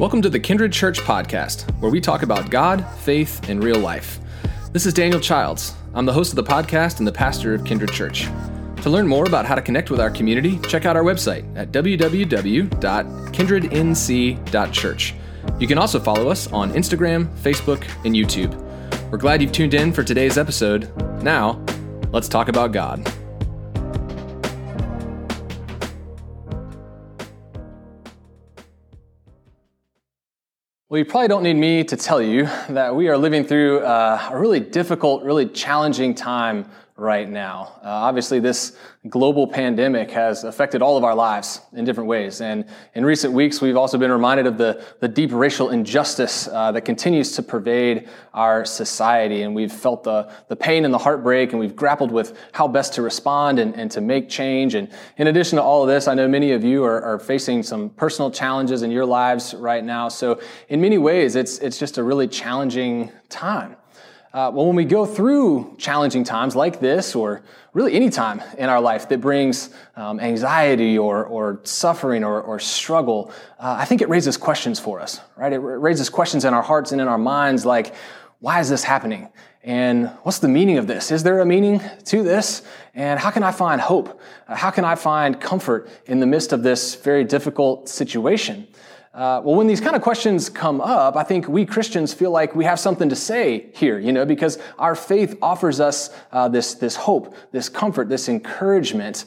Welcome to the Kindred Church podcast, where we talk about God, faith, and real life. This is Daniel Childs. I'm the host of the podcast and the pastor of Kindred Church. To learn more about how to connect with our community, check out our website at www.kindrednc.church. You can also follow us on Instagram, Facebook, and YouTube. We're glad you've tuned in for today's episode. Now, let's talk about God. Well, you probably don't need me to tell you that we are living through a really difficult, really challenging time right now. Obviously, this global pandemic has affected all of our lives in different ways. And in recent weeks, we've also been reminded of the deep racial injustice that continues to pervade our society. And we've felt the pain and the heartbreak, and we've grappled with how best to respond and to make change. And in addition to all of this, I know many of you are facing some personal challenges in your lives right now. So in many ways, it's just a really challenging time. Well, when we go through challenging times like this, or really any time in our life that brings anxiety or suffering or struggle, I think it raises questions for us, right? It raises questions in our hearts and in our minds like, why is this happening? And what's the meaning of this? Is there a meaning to this? And how can I find hope? How can I find comfort in the midst of this very difficult situation? Well, when these kind of questions come up, I think we Christians feel like we have something to say here, because our faith offers us this hope, this comfort, this encouragement.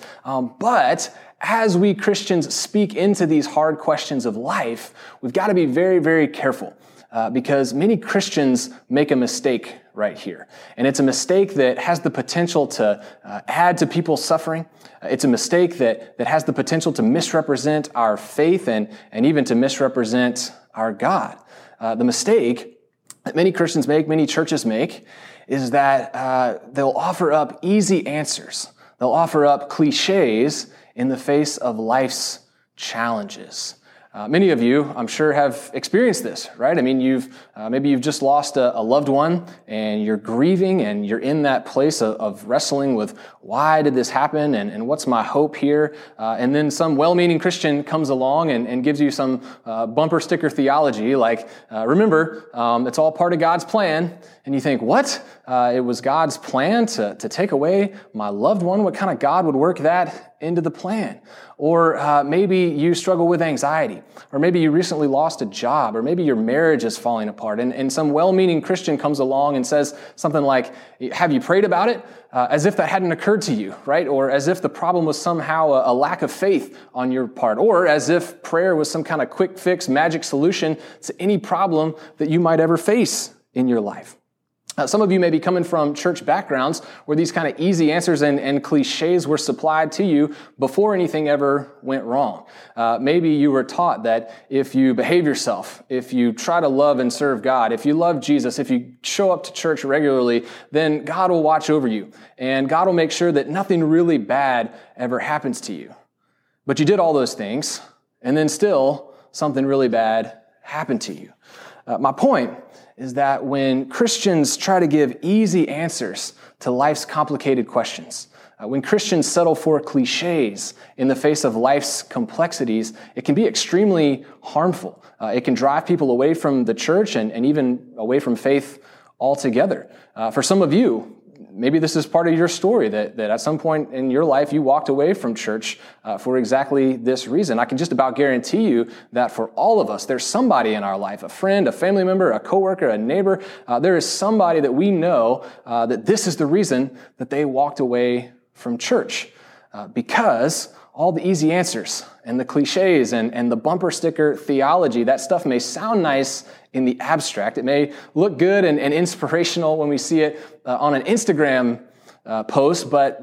But as we Christians speak into these hard questions of life, we've got to be very, very careful. Because many Christians make a mistake right here. And it's a mistake that has the potential to add to people's suffering. It's a mistake that has the potential to misrepresent our faith and even to misrepresent our God. The mistake that many Christians make, many churches make, is that they'll offer up easy answers. They'll offer up cliches in the face of life's challenges. Many of you, I'm sure, have experienced this, right? I mean, maybe you've just lost a loved one and you're grieving and you're in that place of wrestling with why did this happen and what's my hope here? And then some well-meaning Christian comes along and gives you some bumper sticker theology like, remember, it's all part of God's plan. And you think, what? It was God's plan to take away my loved one? What kind of God would work that into the plan? Or maybe you struggle with anxiety, or maybe you recently lost a job, or maybe your marriage is falling apart, and some well-meaning Christian comes along and says something like, have you prayed about it? As if that hadn't occurred to you, right? Or as if the problem was somehow a lack of faith on your part, or as if prayer was some kind of quick fix, magic solution to any problem that you might ever face in your life. Some of you may be coming from church backgrounds where these kind of easy answers and cliches were supplied to you before anything ever went wrong. Maybe you were taught that if you behave yourself, if you try to love and serve God, if you love Jesus, if you show up to church regularly, then God will watch over you and God will make sure that nothing really bad ever happens to you. But you did all those things and then still something really bad happened to you. My point is that when Christians try to give easy answers to life's complicated questions, when Christians settle for cliches in the face of life's complexities, it can be extremely harmful. It can drive people away from the church and even away from faith altogether. For some of you, maybe this is part of your story that at some point in your life you walked away from church for exactly this reason. I can just about guarantee you that for all of us, there's somebody in our life, a friend, a family member, a coworker, a neighbor. There is somebody that we know that this is the reason that they walked away from church because all the easy answers and the cliches and the bumper sticker theology, that stuff may sound nice in the abstract. It may look good and inspirational when we see it on an Instagram post, but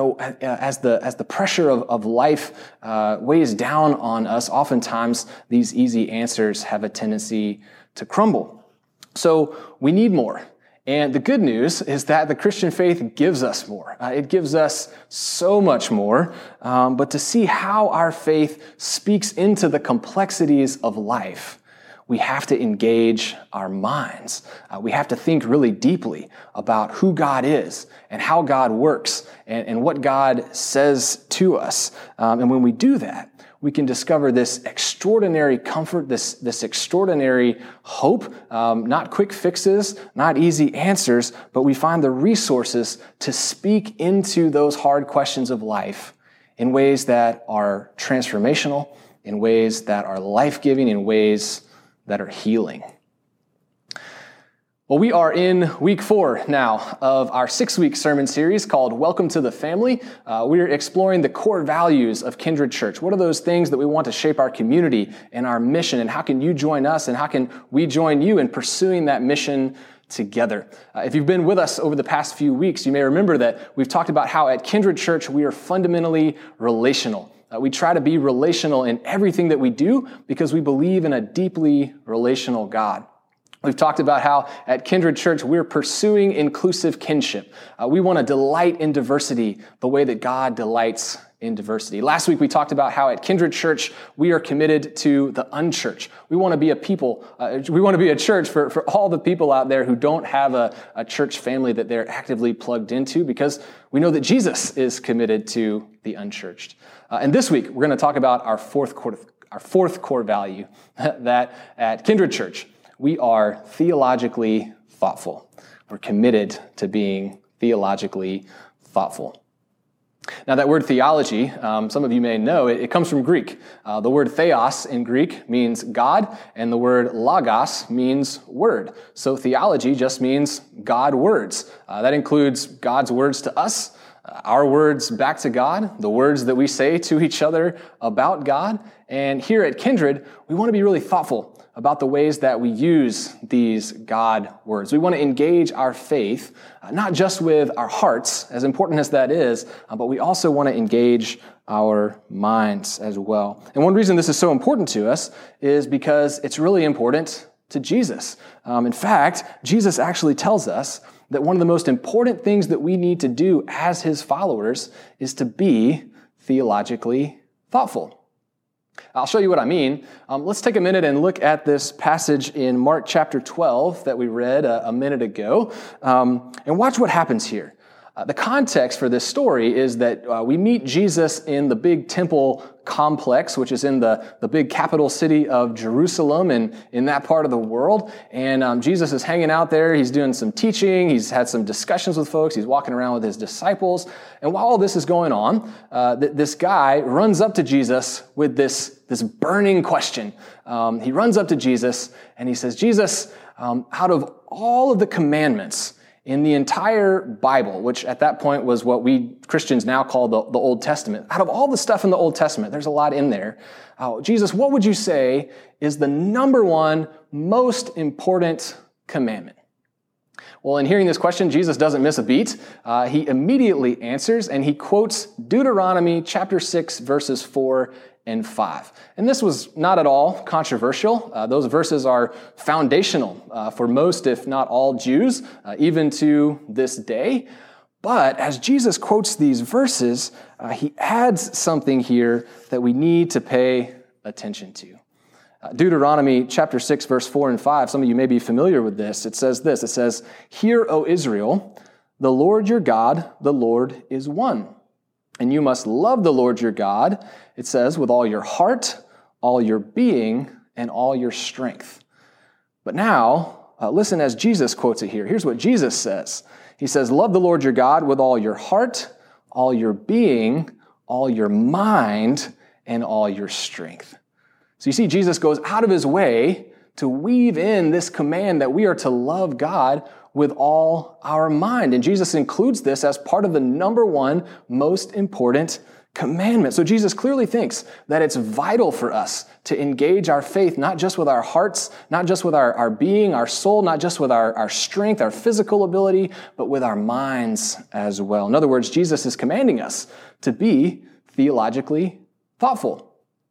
as the pressure of life weighs down on us, oftentimes these easy answers have a tendency to crumble. So we need more. And the good news is that the Christian faith gives us more. It gives us so much more. But to see how our faith speaks into the complexities of life, we have to engage our minds. We have to think really deeply about who God is and how God works and what God says to us. And when we do that, we can discover this extraordinary comfort, this extraordinary hope, not quick fixes, not easy answers, but we find the resources to speak into those hard questions of life in ways that are transformational, in ways that are life-giving, in ways that are healing. Well, we are in week 4 now of our 6-week sermon series called Welcome to the Family. We're exploring the core values of Kindred Church. What are those things that we want to shape our community and our mission, and how can you join us, and how can we join you in pursuing that mission together? If you've been with us over the past few weeks, you may remember that we've talked about how at Kindred Church we are fundamentally relational. We try to be relational in everything that we do because we believe in a deeply relational God. We've talked about how at Kindred Church we're pursuing inclusive kinship. We want to delight in diversity the way that God delights in diversity. Last week we talked about how at Kindred Church we are committed to the unchurched. We want to be a church for all the people out there who don't have a church family that they're actively plugged into, because we know that Jesus is committed to the unchurched. And this week we're going to talk about our fourth core value, that at Kindred Church we are theologically thoughtful. We're committed to being theologically thoughtful. Now, that word theology, some of you may know, it comes from Greek. The word theos in Greek means God, and the word logos means word. So theology just means God words. That includes God's words to us, our words back to God, the words that we say to each other about God. And here at Kindred, we want to be really thoughtful about the ways that we use these God words. We want to engage our faith, not just with our hearts, as important as that is, but we also want to engage our minds as well. And one reason this is so important to us is because it's really important to Jesus. In fact, Jesus actually tells us that one of the most important things that we need to do as his followers is to be theologically thoughtful. I'll show you what I mean. Let's take a minute and look at this passage in Mark chapter 12 that we read a minute ago, and watch what happens here. The context for this story is that we meet Jesus in the big temple complex, which is in the big capital city of Jerusalem and in that part of the world. And Jesus is hanging out there. He's doing some teaching. He's had some discussions with folks. He's walking around with his disciples. And while all this is going on, this guy runs up to Jesus with this burning question. He runs up to Jesus and he says, Jesus, out of all of the commandments in the entire Bible, which at that point was what we Christians now call the Old Testament, out of all the stuff in the Old Testament, there's a lot in there. Jesus, what would you say is the number one most important commandment? Well, in hearing this question, Jesus doesn't miss a beat. He immediately answers, and he quotes Deuteronomy chapter 6, verses 4 and 5. And this was not at all controversial. Those verses are foundational for most, if not all, Jews, even to this day. But as Jesus quotes these verses, he adds something here that we need to pay attention to. Deuteronomy chapter 6, verse 4 and 5, some of you may be familiar with this. It says this, it says, "Hear, O Israel, the Lord your God, the Lord is one. And you must love the Lord your God," it says, "with all your heart, all your being, and all your strength." But now, listen as Jesus quotes it here. Here's what Jesus says. He says, "Love the Lord your God with all your heart, all your being, all your mind, and all your strength." So you see, Jesus goes out of his way to weave in this command that we are to love God with all our mind. And Jesus includes this as part of the number one most important commandment. So Jesus clearly thinks that it's vital for us to engage our faith, not just with our hearts, not just with our being, our soul, not just with our strength, our physical ability, but with our minds as well. In other words, Jesus is commanding us to be theologically thoughtful.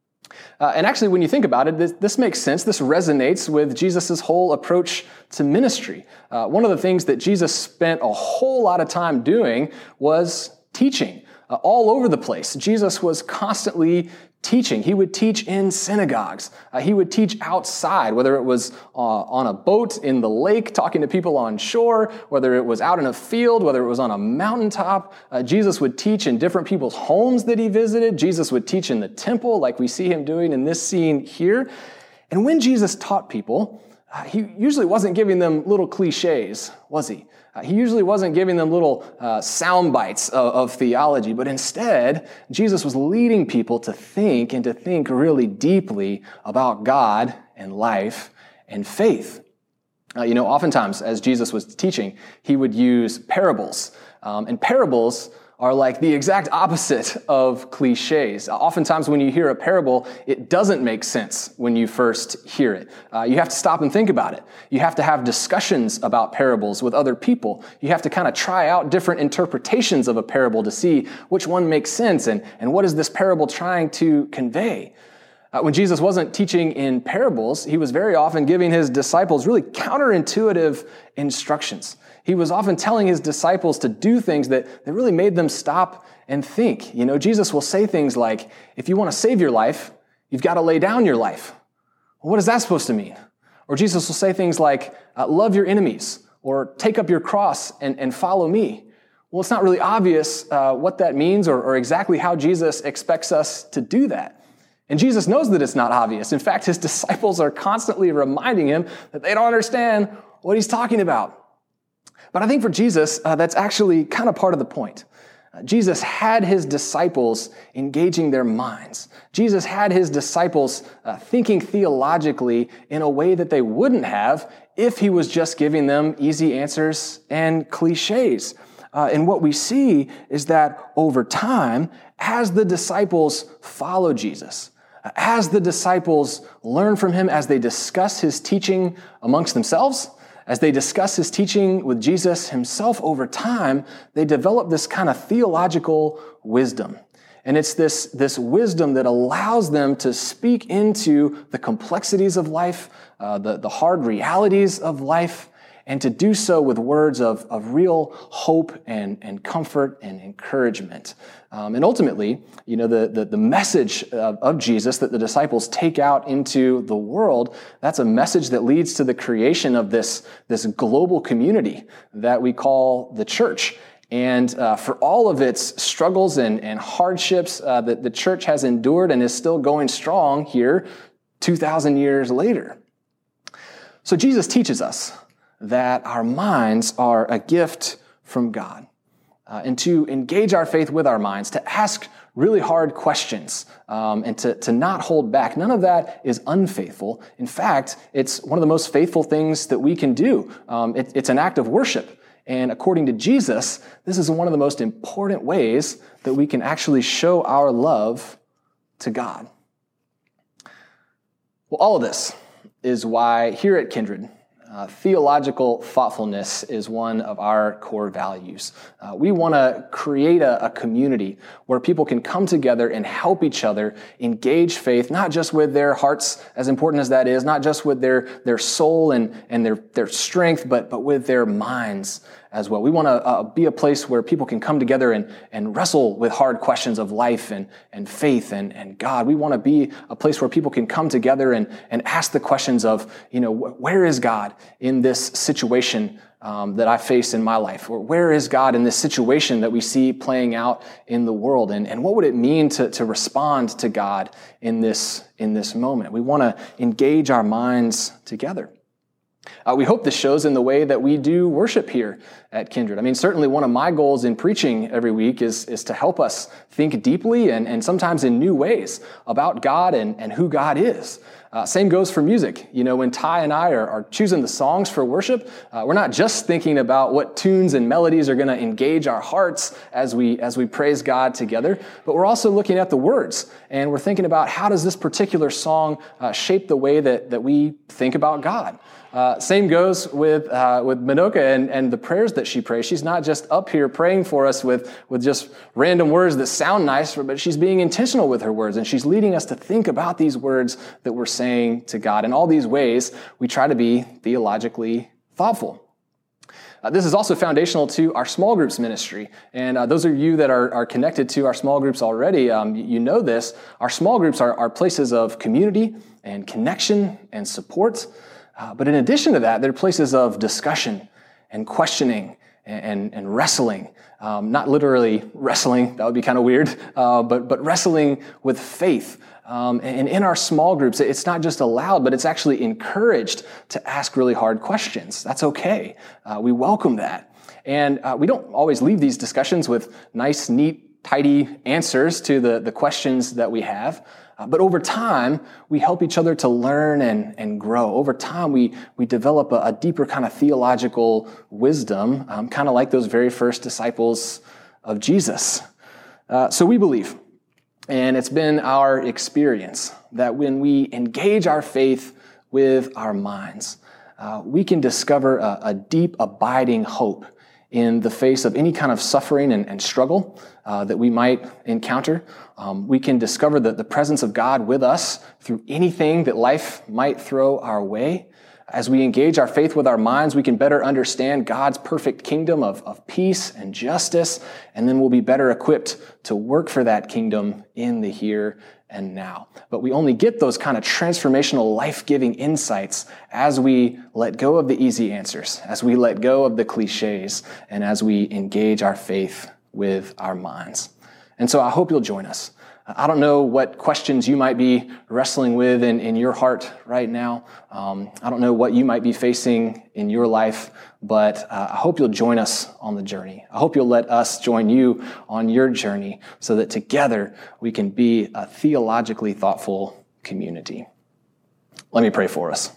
And actually, when you think about it, this makes sense. This resonates with Jesus' whole approach to ministry. One of the things that Jesus spent a whole lot of time doing was teaching. all over the place. Jesus was constantly teaching. He would teach in synagogues. He would teach outside, whether it was on a boat in the lake, talking to people on shore, whether it was out in a field, whether it was on a mountaintop. Jesus would teach in different people's homes that he visited. Jesus would teach in the temple, like we see him doing in this scene here. And when Jesus taught people, he usually wasn't giving them little cliches, was he? He usually wasn't giving them little sound bites of theology, but instead, Jesus was leading people to think and to think really deeply about God and life and faith. Oftentimes as Jesus was teaching, he would use parables. And parables are like the exact opposite of cliches. Oftentimes when you hear a parable, it doesn't make sense when you first hear it. You have to stop and think about it. You have to have discussions about parables with other people. You have to kind of try out different interpretations of a parable to see which one makes sense and what is this parable trying to convey. When Jesus wasn't teaching in parables, he was very often giving his disciples really counterintuitive instructions. He was often telling his disciples to do things that really made them stop and think. Jesus will say things like, if you want to save your life, you've got to lay down your life. Well, what is that supposed to mean? Or Jesus will say things like, love your enemies, or take up your cross and follow me. Well, it's not really obvious what that means or exactly how Jesus expects us to do that. And Jesus knows that it's not obvious. In fact, his disciples are constantly reminding him that they don't understand what he's talking about. But I think for Jesus, that's actually kind of part of the point. Jesus had his disciples engaging their minds. Jesus had his disciples thinking theologically in a way that they wouldn't have if he was just giving them easy answers and cliches. And what we see is that over time, as the disciples follow Jesus, as the disciples learn from him, as they discuss his teaching amongst themselves, as they discuss his teaching with Jesus himself over time, they develop this kind of theological wisdom. And it's this wisdom that allows them to speak into the complexities of life, the hard realities of life, and to do so with words of real hope and comfort and encouragement. And ultimately, the message of Jesus that the disciples take out into the world, that's a message that leads to the creation of this global community that we call the church. And for all of its struggles and hardships that the church has endured and is still going strong here 2,000 years later. So Jesus teaches us that our minds are a gift from God. And to engage our faith with our minds, to ask really hard questions, and to not hold back. None of that is unfaithful. In fact, it's one of the most faithful things that we can do. It's an act of worship. And according to Jesus, this is one of the most important ways that we can actually show our love to God. Well, all of this is why here at Kindred, theological thoughtfulness is one of our core values. We want to create a community where people can come together and help each other engage faith, not just with their hearts, as important as that is, not just with their soul and their strength, but with their minds as well. We want to be a place where people can come together and wrestle with hard questions of life and faith and God. We want to be a place where people can come together and ask the questions of, where is God in this situation that I face in my life? Or where is God in this situation that we see playing out in the world? And what would it mean to respond to God in this moment? We want to engage our minds together. We hope this shows in the way that we do worship here at Kindred. I mean, certainly one of my goals in preaching every week is to help us think deeply and sometimes in new ways about God and who God is. Same goes for music. When Ty and I are choosing the songs for worship, we're not just thinking about what tunes and melodies are going to engage our hearts as we praise God together, but we're also looking at the words, and we're thinking about how does this particular song shape the way that we think about God. Same goes with Minoka and the prayers that she prays. She's not just up here praying for us with just random words that sound nice, but she's being intentional with her words, and she's leading us to think about these words that we're saying to God. In all these ways, we try to be theologically thoughtful. This is also foundational to our small groups ministry. And those of you that are connected to our small groups already, you know this. Our small groups are places of community and connection and support. But in addition to that, they're places of discussion and questioning and wrestling. Not literally wrestling, that would be kind of weird, but wrestling with faith. And in our small groups, it's not just allowed, but it's actually encouraged to ask really hard questions. That's okay. We welcome that. And we don't always leave these discussions with nice, neat, tidy answers to the questions that we have. But over time, we help each other to learn and grow. Over time, we develop a deeper kind of theological wisdom, kind of like those very first disciples of Jesus. So we believe, and it's been our experience, that when we engage our faith with our minds, we can discover a deep, abiding hope in the face of any kind of suffering and struggle that we might encounter. We can discover the presence of God with us through anything that life might throw our way. As we engage our faith with our minds, we can better understand God's perfect kingdom of peace and justice, and then we'll be better equipped to work for that kingdom in the here and now. But we only get those kind of transformational, life-giving insights as we let go of the easy answers, as we let go of the cliches, and as we engage our faith with our minds. And so I hope you'll join us. I don't know what questions you might be wrestling with in your heart right now. I don't know what you might be facing in your life, but I hope you'll join us on the journey. I hope you'll let us join you on your journey so that together we can be a theologically thoughtful community. Let me pray for us.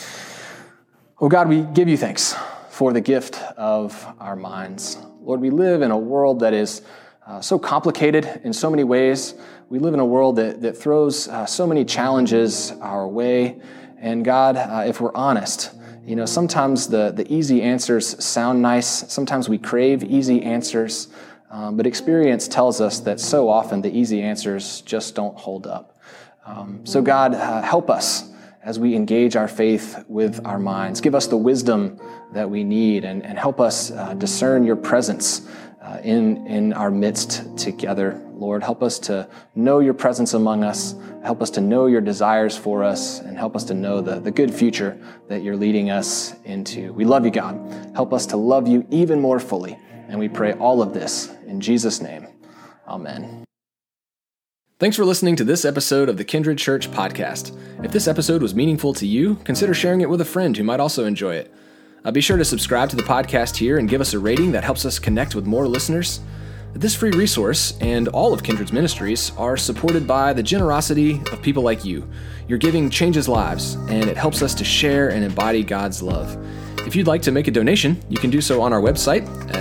Oh God, we give you thanks for the gift of our minds. Lord, we live in a world that is so complicated in so many ways. We live in a world that throws so many challenges our way. And God, if we're honest, sometimes the easy answers sound nice. Sometimes we crave easy answers. But experience tells us that so often the easy answers just don't hold up. So God, help us as we engage our faith with our minds. Give us the wisdom that we need and help us discern your presence in our midst together. Lord, help us to know your presence among us. Help us to know your desires for us, and help us to know the good future that you're leading us into. We love you, God. Help us to love you even more fully. And we pray all of this in Jesus' name. Amen. Thanks for listening to this episode of the Kindred Church podcast. If this episode was meaningful to you, consider sharing it with a friend who might also enjoy it. Be sure to subscribe to the podcast here and give us a rating that helps us connect with more listeners. This free resource and all of Kindred's ministries are supported by the generosity of people like you. Your giving changes lives, and it helps us to share and embody God's love. If you'd like to make a donation, you can do so on our website at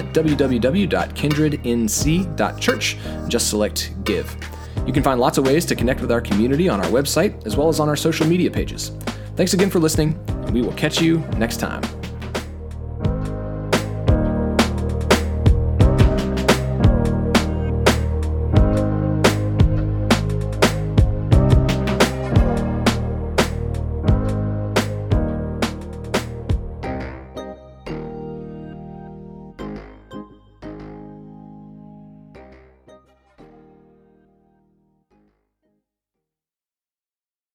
www.kindrednc.church. Just select Give. You can find lots of ways to connect with our community on our website, as well as on our social media pages. Thanks again for listening, and we will catch you next time.